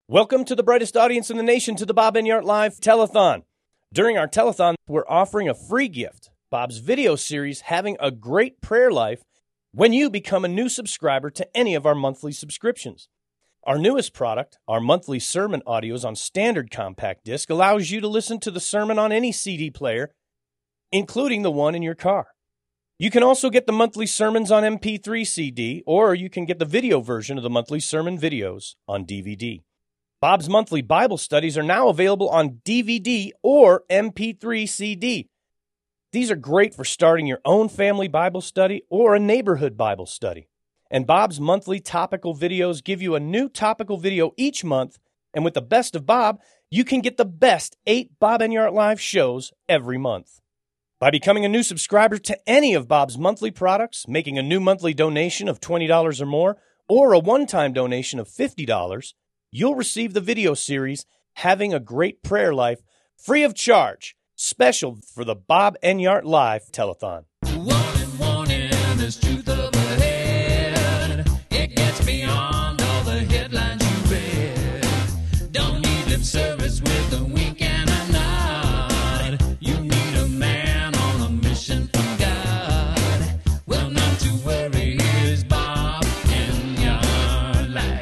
Welcome to the brightest audience in the nation to the Bob Enyart Live Telethon. During our telethon, we're offering a free gift, Bob's video series, Having a Great Prayer Life, when you become a new subscriber to any of our monthly subscriptions. Our newest product, our monthly sermon audios on standard compact disc, allows you to listen to the sermon on any CD player, including the one in your car. You can also get the monthly sermons on MP3 CD, or you can get the video version of the monthly sermon videos on DVD. Bob's monthly Bible studies are now available on DVD or MP3 CD. These are great for starting your own family Bible study or a neighborhood Bible study. And Bob's monthly topical videos give you a new topical video each month. And with the best of Bob, you can get the best 8 Bob Enyart Live shows every month. By becoming a new subscriber to any of Bob's monthly products, making a new monthly donation of $20 or more, or a one-time donation of $50, you'll receive the video series, Having a Great Prayer Life, free of charge, special for the Bob Enyart Live Telethon. Warning, there's truth up ahead. It gets beyond all the headlines you read. Don't need lip service with a wink and a nod. You need a man on a mission from God. Well, not to worry, here's Bob Enyart Live.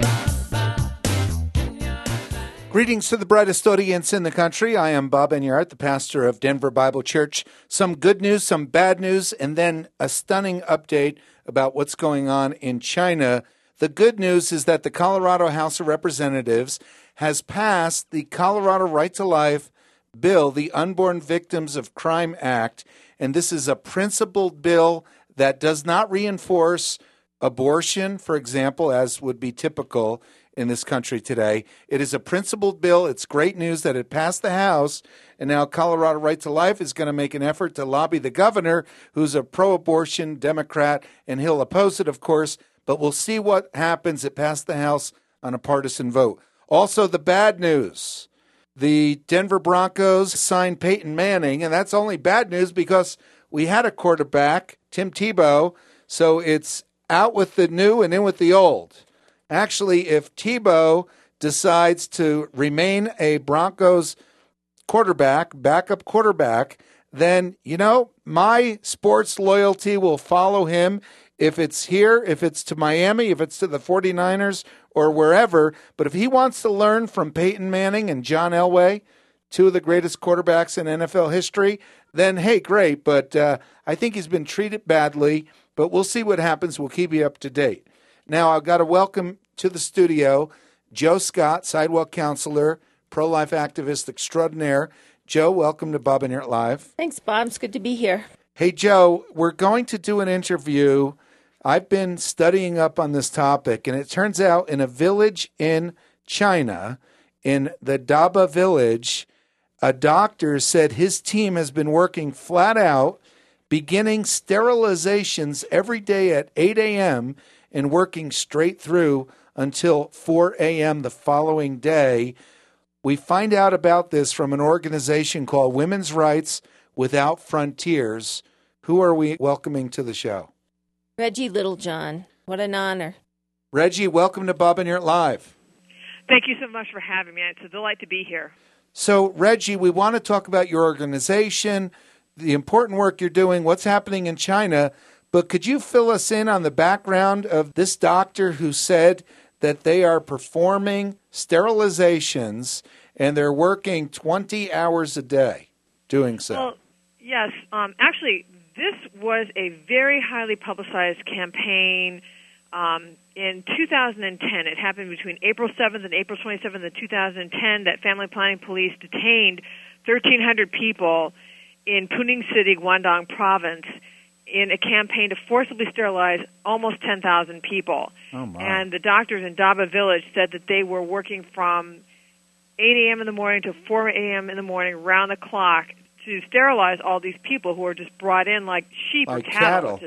Greetings to the brightest audience in the country. I am Bob Enyart, the pastor of Denver Bible Church. Some good news, some bad news, and then a stunning update about what's going on in China. The good news is that the Colorado House of Representatives has passed the Colorado Right to Life bill, the Unborn Victims of Crime Act, and this is a principled bill that does not reinforce abortion, for example, as would be typical in this country today. It is a principled bill. It's great news that it passed the House, and now Colorado Right to Life is going to make an effort to lobby the governor, who's a pro-abortion Democrat, and he'll oppose it, of course, but we'll see what happens. It passed the House on a partisan vote. Also, the bad news. The Denver Broncos signed Peyton Manning, and that's only bad news because we had a quarterback, Tim Tebow, so it's out with the new and in with the old. Actually, if Tebow decides to remain a Broncos quarterback, backup quarterback, then, my sports loyalty will follow him if it's here, if it's to Miami, if it's to the 49ers or wherever. But if he wants to learn from Peyton Manning and John Elway, two of the greatest quarterbacks in NFL history, then, hey, great. But I think he's been treated badly, but we'll see what happens. We'll keep you up to date. Now, I've got to welcome to the studio Joe Scott, sidewalk counselor, pro-life activist extraordinaire. Joe, welcome to Bob Enyart Live. Thanks, Bob. It's good to be here. Hey, Joe, we're going to do an interview. I've been studying up on this topic, and it turns out in a village in China, in the Daba village, a doctor said his team has been working flat out, beginning sterilizations every day at 8 a.m., and working straight through until 4 a.m. the following day. We find out about this from an organization called Women's Rights Without Frontiers. Who are we welcoming to the show? Reggie Littlejohn. What an honor. Reggie, welcome to Bob Enyart Live. Thank you so much for having me. It's a delight to be here. So, Reggie, we want to talk about your organization, the important work you're doing, what's happening in China. But could you fill us in on the background of this doctor who said that they are performing sterilizations and they're working 20 hours a day doing so? Well, yes. Actually, this was a very highly publicized campaign in 2010. It happened between April 7th and April 27th of 2010 that Family Planning Police detained 1,300 people in Puning City, Guangdong Province, in a campaign to forcibly sterilize almost 10,000 people. Oh, my. And the doctors in Daba Village said that they were working from 8 a.m. in the morning to 4 a.m. in the morning, round the clock, to sterilize all these people who were just brought in like sheep like or cattle.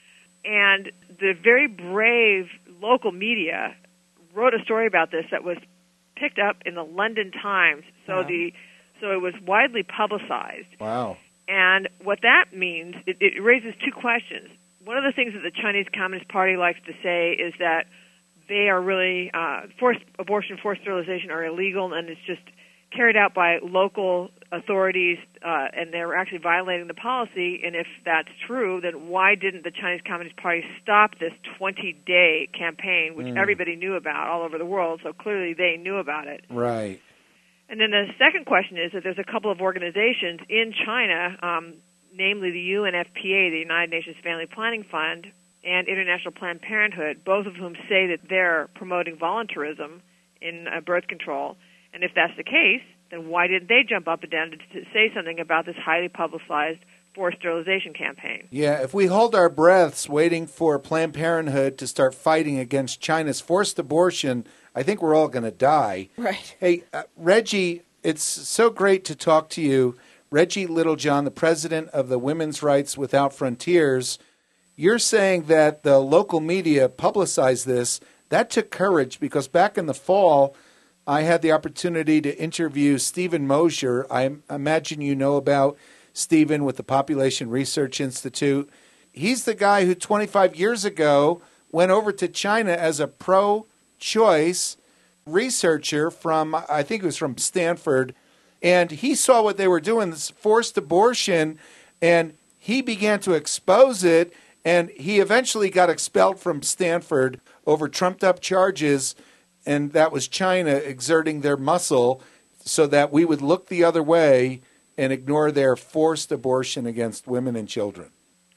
And the very brave local media wrote a story about this that was picked up in the London Times. So it was widely publicized. Wow. And what that means, it raises two questions. One of the things that the Chinese Communist Party likes to say is that they are really forced abortion, forced sterilization are illegal, and it's just carried out by local authorities, and they're actually violating the policy. And if that's true, then why didn't the Chinese Communist Party stop this 20-day campaign, which everybody knew about all over the world? So clearly they knew about it. Right. And then the second question is that there's a couple of organizations in China, namely the UNFPA, the United Nations Family Planning Fund, and International Planned Parenthood, both of whom say that they're promoting voluntarism in birth control. And if that's the case, then why didn't they jump up and down to say something about this highly publicized forced sterilization campaign? Yeah, if we hold our breaths waiting for Planned Parenthood to start fighting against China's forced abortion, I think we're all going to die. Right. Hey, Reggie, it's so great to talk to you. Reggie Littlejohn, the president of the Women's Rights Without Frontiers. You're saying that the local media publicized this. That took courage because back in the fall, I had the opportunity to interview Stephen Mosier. I imagine you know about Stephen with the Population Research Institute. He's the guy who 25 years ago went over to China as a pro-choice researcher from, I think it was from Stanford, and he saw what they were doing, this forced abortion, and he began to expose it, and he eventually got expelled from Stanford over trumped-up charges, and that was China exerting their muscle so that we would look the other way and ignore their forced abortion against women and children.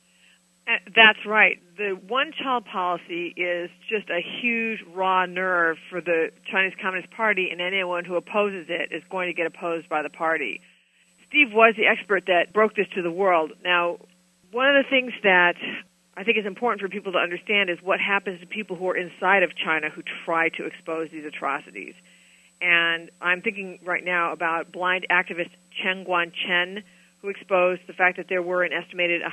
That's right. The one-child policy is just a huge raw nerve for the Chinese Communist Party, and anyone who opposes it is going to get opposed by the party. Steve was the expert that broke this to the world. Now, one of the things that I think is important for people to understand is what happens to people who are inside of China who try to expose these atrocities. And I'm thinking right now about blind activist Chen Guangchen, who exposed the fact that there were an estimated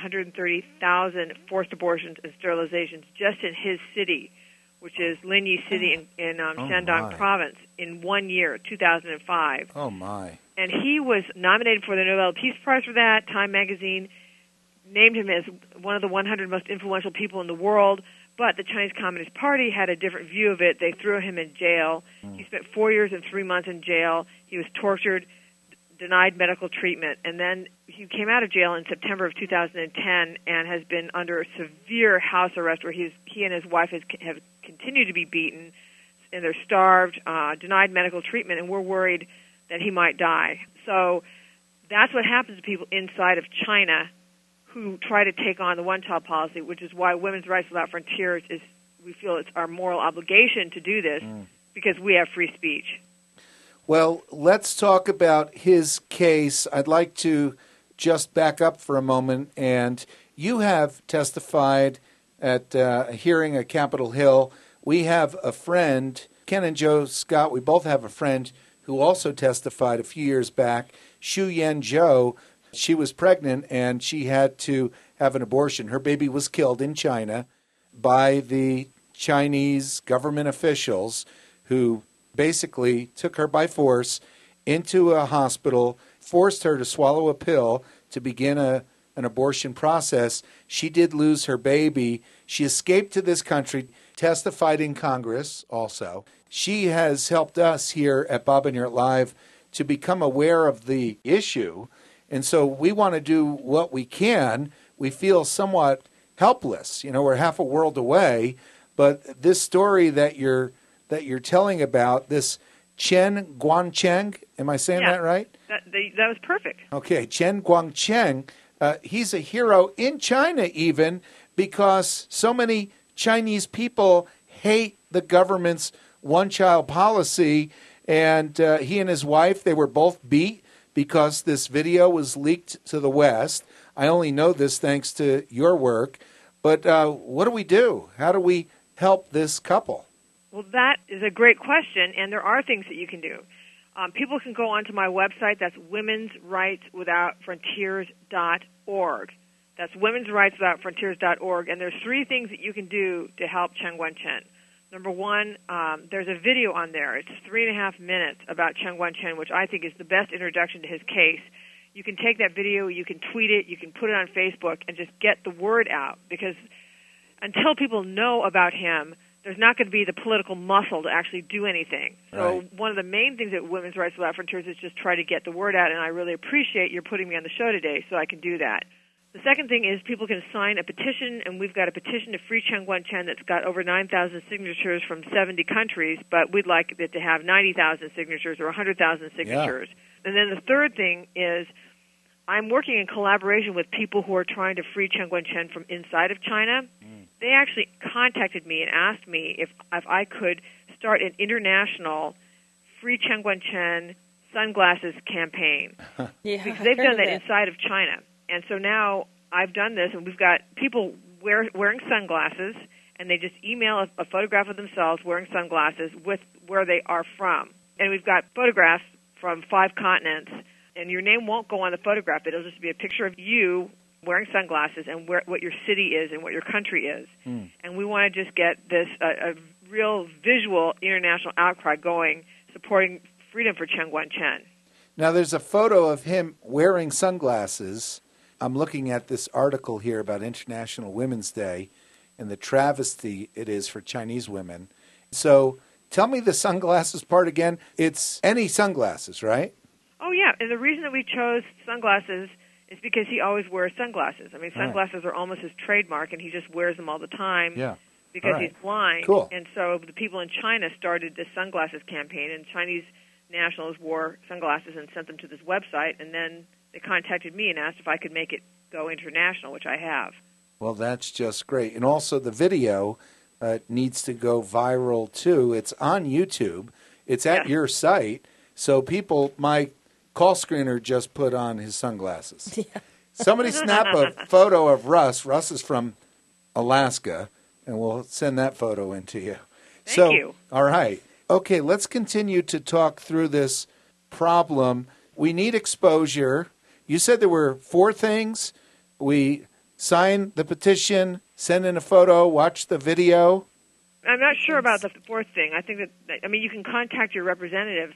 130,000 forced abortions and sterilizations just in his city, which is Linyi City in Shandong Province, in 1 year, 2005. Oh, my. And he was nominated for the Nobel Peace Prize for that. Time magazine named him as one of the 100 most influential people in the world, but the Chinese Communist Party had a different view of it. They threw him in jail. He spent 4 years and 3 months in jail. He was tortured, denied medical treatment, and then he came out of jail in September of 2010 and has been under severe house arrest where he and his wife have continued to be beaten, and they're starved, denied medical treatment, and we're worried that he might die. So that's what happens to people inside of China who try to take on the one-child policy, which is why Women's Rights Without Frontiers we feel it's our moral obligation to do this because we have free speech. Well, let's talk about his case. I'd like to just back up for a moment. And you have testified at a hearing at Capitol Hill. We have a friend, Ken and Joe Scott, we both have a friend who also testified a few years back, Xu Yan Zhou. She was pregnant and she had to have an abortion. Her baby was killed in China by the Chinese government officials who basically took her by force into a hospital, forced her to swallow a pill to begin an abortion process. She did lose her baby. She escaped to this country, testified in Congress also. She has helped us here at Bob and Yurt Live to become aware of the issue. And so we want to do what we can. We feel somewhat helpless. You know, we're half a world away. But this story that you're telling about, this Chen Guangchen, am I saying that right? That was perfect. Okay, Chen Guangchen, he's a hero in China even because so many Chinese people hate the government's one-child policy. And he and his wife, they were both beat because this video was leaked to the West. I only know this thanks to your work. But what do we do? How do we help this couple? Well, that is a great question, and there are things that you can do. People can go onto my website. That's womensrightswithoutfrontiers.org. That's womensrightswithoutfrontiers.org, and there's 3 things that you can do to help Chen Guangchen. Number 1, there's a video on there. It's 3.5 minutes about Chen Guangchen, which I think is the best introduction to his case. You can take that video, you can tweet it, you can put it on Facebook, and just get the word out. Because until people know about him, there's not going to be the political muscle to actually do anything. So Right. one of the main things at Women's Rights Without Frontiers is just try to get the word out, and I really appreciate your putting me on the show today so I can do that. The second thing is people can sign a petition, and we've got a petition to free Chen Guangchen that's got over 9,000 signatures from 70 countries, but we'd like it to have 90,000 signatures or 100,000 signatures. And then the third thing is I'm working in collaboration with people who are trying to free Chen Guangchen from inside of China. They actually contacted me and asked me if I could start an international Free Chen Guangchen sunglasses campaign. Yeah, Because they've I done heard that of inside of China. And so now I've done this, and we've got people wearing sunglasses, and they just email a photograph of themselves wearing sunglasses with where they are from. And we've got photographs from 5 continents, and your name won't go on the photograph. It'll just be a picture of you wearing sunglasses and what your city is and what your country is. And we want to just get this a real visual international outcry going, supporting freedom for Chen Guangchen. Now, there's a photo of him wearing sunglasses. I'm looking at this article here about International Women's Day and the travesty it is for Chinese women. So tell me the sunglasses part again. It's any sunglasses, right? Oh, yeah, and the reason that we chose sunglasses is because he always wears sunglasses. I mean, All right. sunglasses are almost his trademark, and he just wears them all the time Yeah. because All right. he's blind. Cool. And so the people in China started this sunglasses campaign, and Chinese nationals wore sunglasses and sent them to this website, and then they contacted me and asked if I could make it go international, which I have. Well, that's just great. And also the video needs to go viral, too. It's on YouTube. It's at Yes. your site. So people, my call screener just put on his sunglasses. Somebody snap a photo of Russ. Russ is from Alaska, and we'll send that photo in to you. Thank you. All right. Okay, let's continue to talk through this problem. We need exposure. You said there were 4 things. We sign the petition, send in a photo, watch the video. I'm not sure about the fourth thing. I think that, I mean, you can contact your representatives,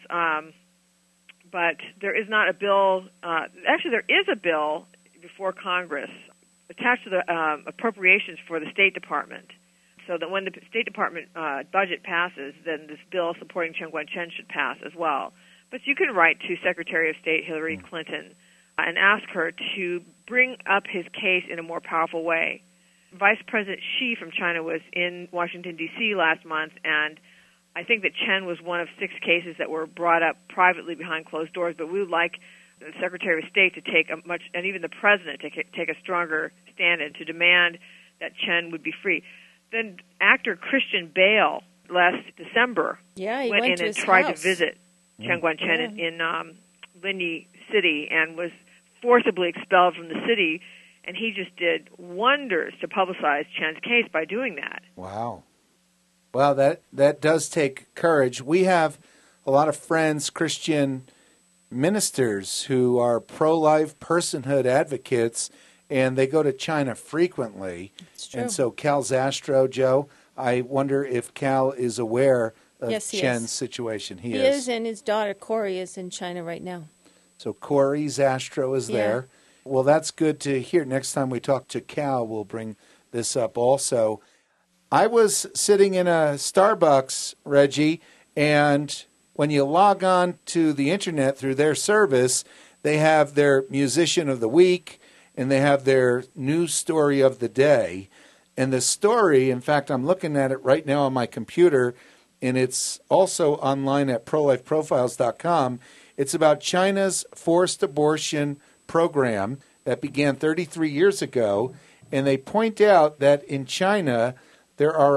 but there is not a bill. Actually, there is a bill before Congress attached to the appropriations for the State Department, so that when the State Department budget passes, then this bill supporting Chen Guangchen should pass as well. But you can write to Secretary of State Hillary Clinton and ask her to bring up his case in a more powerful way. Vice President Xi from China was in Washington, D.C. last month, and I think that Chen was one of 6 cases that were brought up privately behind closed doors, but we would like the Secretary of State to take a much, and even the President to take a stronger stand and to demand that Chen would be free. Then actor Christian Bale last December Yeah, he went went in to and his tried house. to visit Chen Guangchen in Linyi City and was forcibly expelled from the city, and he just did wonders to publicize Chen's case by doing that. Wow. Well, that does take courage. We have a lot of friends, Christian ministers, who are pro-life personhood advocates, and they go to China frequently. It's true. And so Cal Zastro, Joe, I wonder if Cal is aware of Yes, he Chen's is. situation. He is, and his daughter Corey is in China right now. So Corey Zastro is Yeah. there. Well, that's good to hear. Next time we talk to Cal, we'll bring this up also. I was sitting in a Starbucks, Reggie, and when you log on to the internet through their service, they have their musician of the week and they have their news story of the day. And the story, in fact, I'm looking at it right now on my computer, and it's also online at prolifeprofiles.com. It's about China's forced abortion program that began 33 years ago, and they point out that in China there are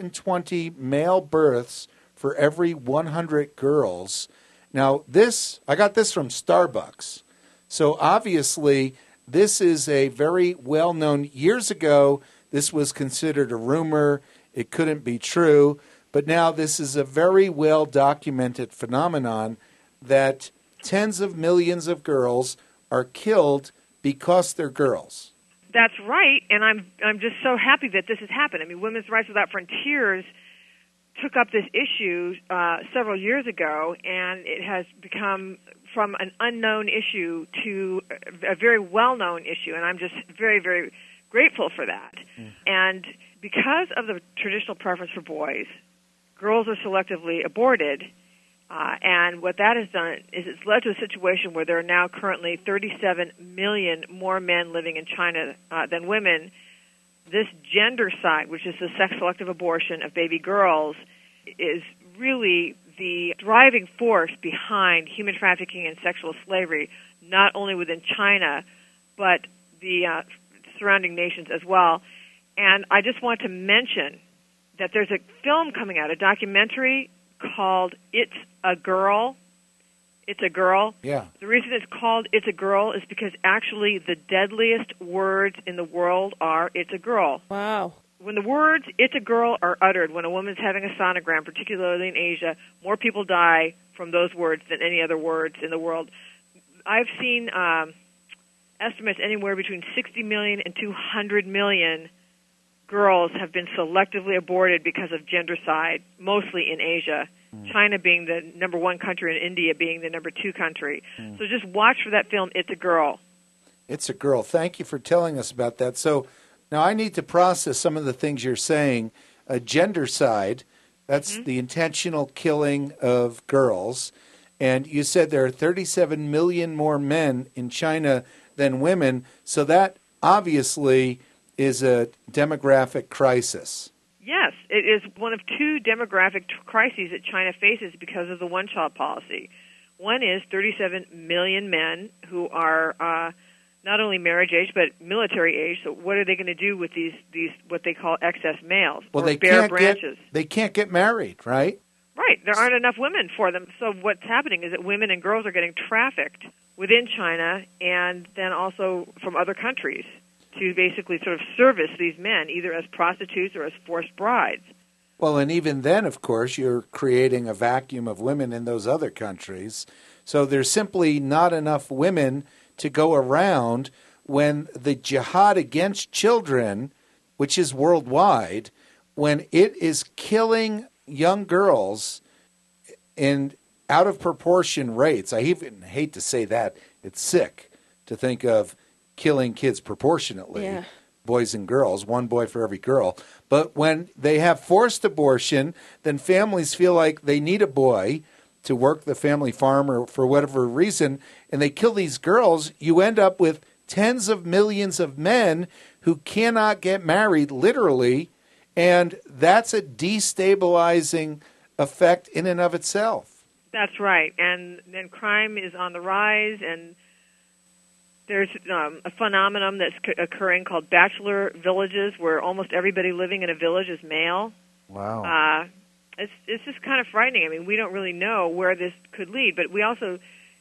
120 male births for every 100 girls. Now, I got this from Starbucks. So obviously, this is a very well-known, years ago, this was considered a rumor. It couldn't be true. But now this is a very well-documented phenomenon that tens of millions of girls are killed because they're girls. That's right, and I'm just so happy that this has happened. I mean, Women's Rights Without Frontiers took up this issue several years ago, and it has become from an unknown issue to a very well-known issue, and I'm just very, very grateful for that. And because of the traditional preference for boys, girls are selectively aborted. And what that has done is it's led to a situation where there are now currently 37 million more men living in China than women. This gendercide, which is the sex-selective abortion of baby girls, is really the driving force behind human trafficking and sexual slavery, not only within China, but the surrounding nations as well. And I just want to mention that there's a film coming out, a documentary called It's a Girl. It's a Girl. Yeah. The reason it's called It's a Girl is because actually the deadliest words in the world are It's a Girl. Wow. When the words It's a Girl are uttered, when a woman's having a sonogram, particularly in Asia, more people die from those words than any other words in the world. I've seen estimates anywhere between 60 million and 200 million girls have been selectively aborted because of gendercide, mostly in Asia, China being the number one country and India being the number two country. So just watch for that film, It's a Girl. It's a Girl. Thank you for telling us about that. So now I need to process some of the things you're saying. Gendercide, that's the intentional killing of girls. And you said there are 37 million more men in China than women. So that obviously is a demographic crisis. Yes, it is one of two demographic crises that China faces because of the one-child policy. One is 37 million men who are not only marriage age but military age. So what are they going to do with these what they call excess males, Well, or they bare can't branches? they can't get married, right? Right. There aren't enough women for them. So what's happening is that women and girls are getting trafficked within China and then also from other countries to basically sort of service these men, either as prostitutes or as forced brides. Well, and even then, of course, you're creating a vacuum of women in those other countries. So there's simply not enough women to go around when the jihad against children, which is worldwide, when it is killing young girls in out of proportion rates. I even hate to say that. It's sick to think of killing kids proportionately, boys and girls, one boy for every girl. But when they have forced abortion, then families feel like they need a boy to work the family farm or for whatever reason, and they kill these girls. You end up with tens of millions of men who cannot get married, literally, and that's a destabilizing effect in and of itself. That's right. And then crime is on the rise, and there's a phenomenon that's occurring called bachelor villages, where almost everybody living in a village is male. Wow. It's just kind of frightening. I mean, we don't really know where this could lead, but we also,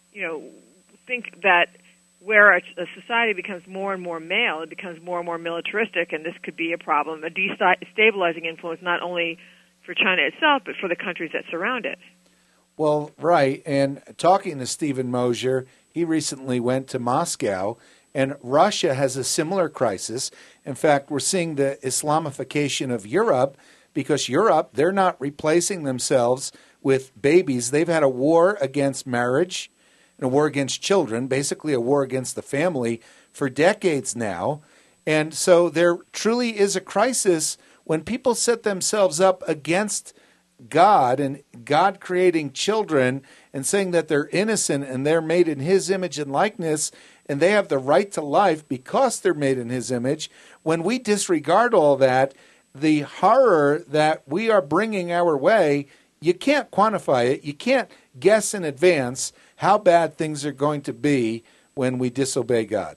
think that where a society becomes more and more male, it becomes more and more militaristic, and this could be a problem, a destabilizing influence not only for China itself, but for the countries that surround it. Well, right. And talking to Stephen Mosier, he recently went to Moscow, and Russia has a similar crisis. In fact, we're seeing the Islamification of Europe because Europe, they're not replacing themselves with babies. They've had a war against marriage and a war against children, basically a war against the family for decades now. And so there truly is a crisis when people set themselves up against God and God creating children and saying that they're innocent and they're made in His image and likeness and they have the right to life because they're made in His image. When we disregard all that, the horror that we are bringing our way, you can't quantify it. You can't guess in advance how bad things are going to be when we disobey God.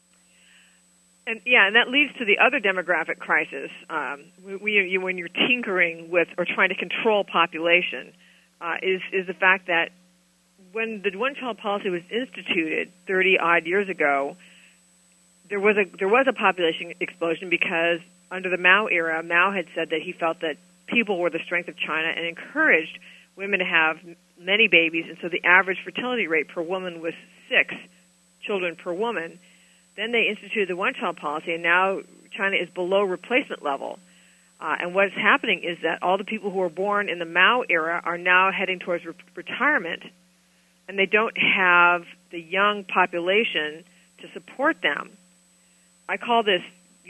And that leads to the other demographic crisis. When you're tinkering with or trying to control population, is the fact that when the one-child policy was instituted 30-odd years ago, there was a population explosion because under the Mao era, Mao had said that he felt that people were the strength of China and encouraged women to have many babies, and so the average fertility rate per woman was 6 children per woman. Then they instituted the one-child policy, and now China is below replacement level. And what's happening is that all the people who were born in the Mao era are now heading towards retirement, and they don't have the young population to support them. I call this,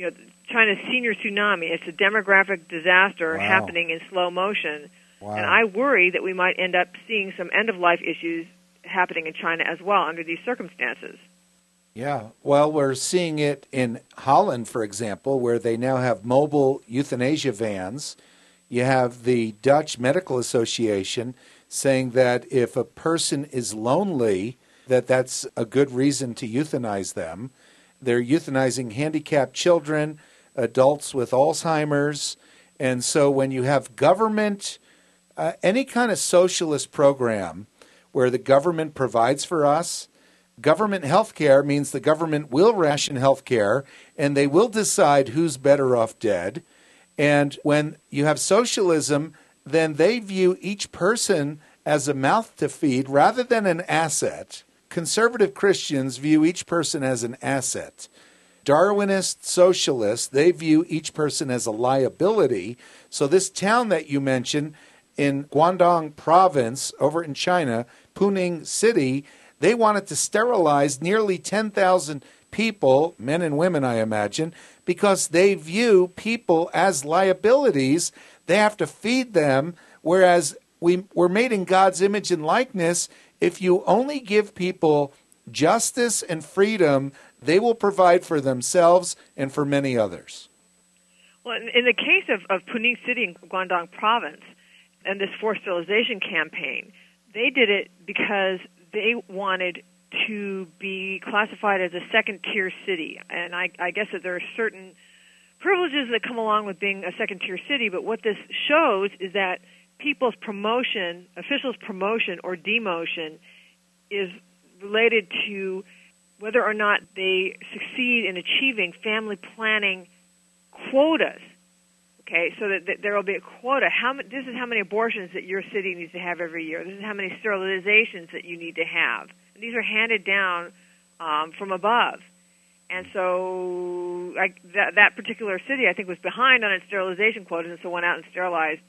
China's senior tsunami. It's a demographic disaster Wow. happening in slow motion. Wow. And I worry that we might end up seeing some end-of-life issues happening in China as well under these circumstances. Yeah, well, we're seeing it in Holland, for example, where they now have mobile euthanasia vans. You have the Dutch Medical Association saying that if a person is lonely, that's a good reason to euthanize them. They're euthanizing handicapped children, adults with Alzheimer's. And so when you have government, any kind of socialist program where the government provides for us, government health care means the government will ration health care and they will decide who's better off dead. And when you have socialism, then they view each person as a mouth to feed rather than an asset. Conservative Christians view each person as an asset. Darwinist socialists, they view each person as a liability. So this town that you mentioned in Guangdong province over in China, Puning City, they wanted to sterilize nearly 10,000 people, men and women, I imagine, because they view people as liabilities. They have to feed them, whereas we're made in God's image and likeness. If you only give people justice and freedom, they will provide for themselves and for many others. Well, in the case of Puning City in Guangdong province and this forced sterilization campaign, they did it because they wanted to be classified as a second-tier city. And I guess that there are certain privileges that come along with being a second-tier city, but what this shows is that people's promotion, officials' promotion or demotion, is related to whether or not they succeed in achieving family planning quotas. Okay, so that there will be a quota. This is how many abortions that your city needs to have every year. This is how many sterilizations that you need to have. And these are handed down from above. And so that particular city, I think, was behind on its sterilization quotas, and so went out and sterilized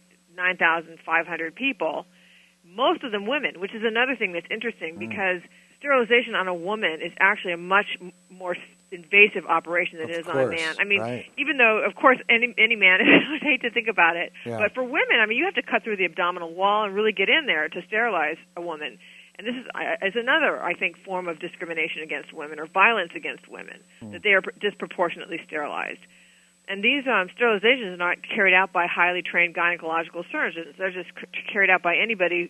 9,500 people, most of them women, which is another thing that's interesting because sterilization on a woman is actually a much more invasive operation than it is on a man. I mean, even though, of course, any man, I would hate to think about it, but for women, I mean, you have to cut through the abdominal wall and really get in there to sterilize a woman. And this is another, I think, form of discrimination against women or violence against women, that they are disproportionately sterilized. And these sterilizations are not carried out by highly trained gynecological surgeons. They're just carried out by anybody,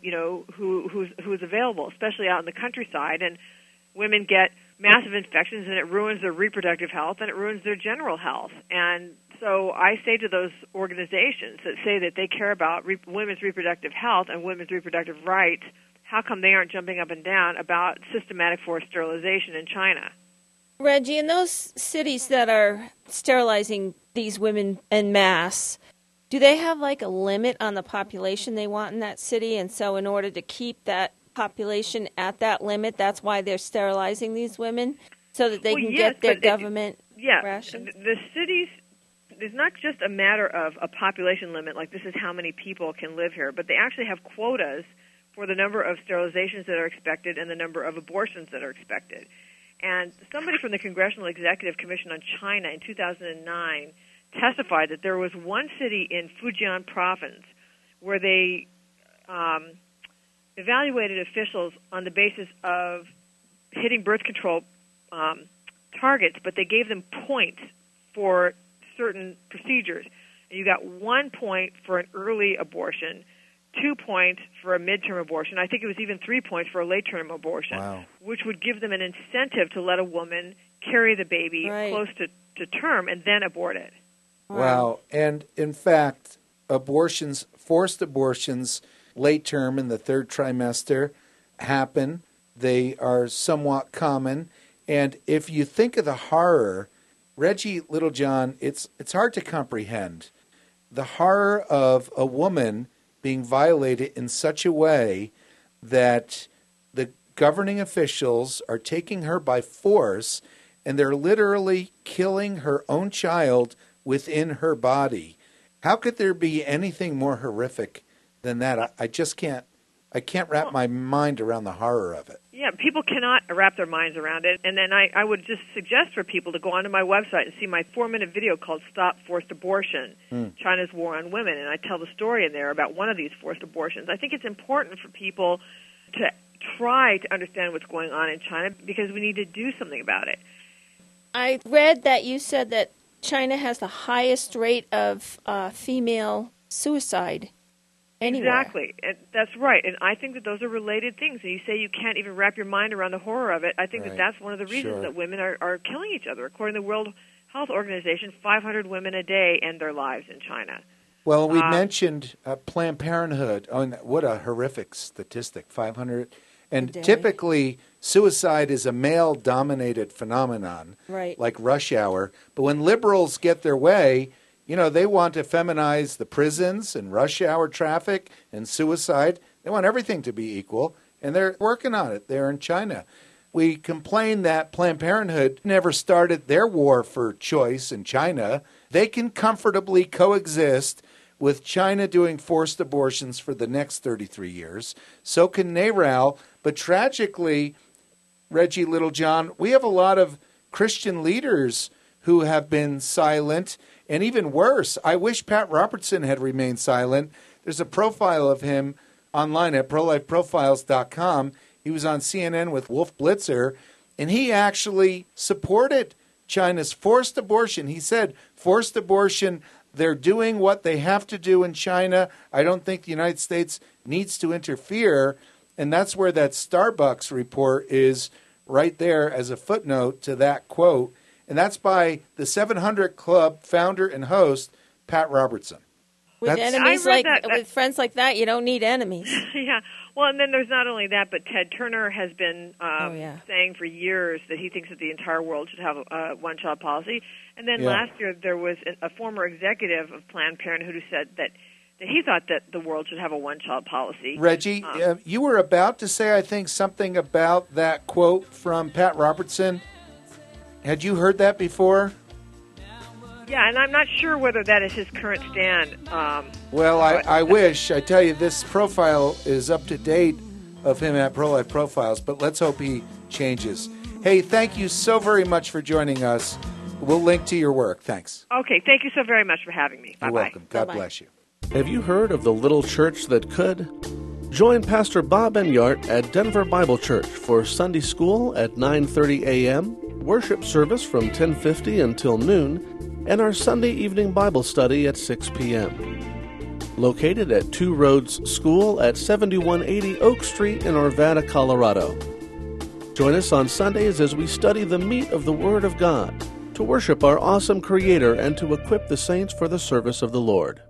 who's available, especially out in the countryside. And women get massive infections, and it ruins their reproductive health, and it ruins their general health. And so I say to those organizations that say that they care about women's reproductive health and women's reproductive rights, how come they aren't jumping up and down about systematic forced sterilization in China? Reggie, in those cities that are sterilizing these women en masse, do they have like a limit on the population they want in that city? And so in order to keep that population at that limit, that's why they're sterilizing these women, so that they can get their government rations? The cities, it's not just a matter of a population limit, like this is how many people can live here, but they actually have quotas for the number of sterilizations that are expected and the number of abortions that are expected. And somebody from the Congressional Executive Commission on China in 2009 testified that there was one city in Fujian province where they evaluated officials on the basis of hitting birth control targets, but they gave them points for certain procedures. And you got 1 point for an early abortion, 2 points for a midterm abortion. I think it was even 3 points for a late-term abortion, which would give them an incentive to let a woman carry the baby close to term and then abort it. Wow. And in fact, forced abortions, late term in the third trimester, happen. They are somewhat common. And if you think of the horror, Reggie Littlejohn, it's hard to comprehend. The horror of a woman being violated in such a way that the governing officials are taking her by force and they're literally killing her own child within her body. How could there be anything more horrific than that? I just can't wrap my mind around the horror of it. Yeah, people cannot wrap their minds around it. And then I would just suggest for people to go onto my website and see my 4-minute video called Stop Forced Abortion, China's War on Women. And I tell the story in there about one of these forced abortions. I think it's important for people to try to understand what's going on in China because we need to do something about it. I read that you said that China has the highest rate of female suicide anywhere. Exactly. And that's right. And I think that those are related things. And you say you can't even wrap your mind around the horror of it. I think that that's one of the reasons that women are killing each other. According to the World Health Organization, 500 women a day end their lives in China. Well, we mentioned Planned Parenthood. Oh, and what a horrific statistic, 500. And typically, suicide is a male-dominated phenomenon, like rush hour. But when liberals get their way, you know, they want to feminize the prisons and rush hour traffic and suicide. They want everything to be equal, and they're working on it there in China. We complain that Planned Parenthood never started their war for choice in China. They can comfortably coexist with China doing forced abortions for the next 33 years. So can NARAL. But tragically, Reggie Littlejohn, we have a lot of Christian leaders who have been silent. And even worse, I wish Pat Robertson had remained silent. There's a profile of him online at prolifeprofiles.com. He was on CNN with Wolf Blitzer, and he actually supported China's forced abortion. He said, forced abortion, they're doing what they have to do in China. I don't think the United States needs to interfere. And that's where that Starbucks report is right there as a footnote to that quote. And that's by the 700 Club founder and host, Pat Robertson. With enemies with friends like that, you don't need enemies. Yeah. Well, and then there's not only that, but Ted Turner has been saying for years that he thinks that the entire world should have a one-child policy. And then last year there was a former executive of Planned Parenthood who said that he thought that the world should have a one-child policy. Reggie, you were about to say, I think, something about that quote from Pat Robertson. Had you heard that before? Yeah, and I'm not sure whether that is his current stand. Well, I wish. I tell you, this profile is up to date of him at Pro Life Profiles, but let's hope he changes. Hey, thank you so very much for joining us. We'll link to your work. Thanks. Okay, thank you so very much for having me. Bye-bye. You're welcome. God bless you. Have you heard of the little church that could? Join Pastor Bob Enyart at Denver Bible Church for Sunday school at 9:30 a.m., worship service from 10:50 until noon, and our Sunday evening Bible study at 6 p.m. Located at Two Roads School at 7180 Oak Street in Arvada, Colorado. Join us on Sundays as we study the meat of the Word of God, to worship our awesome Creator and to equip the saints for the service of the Lord.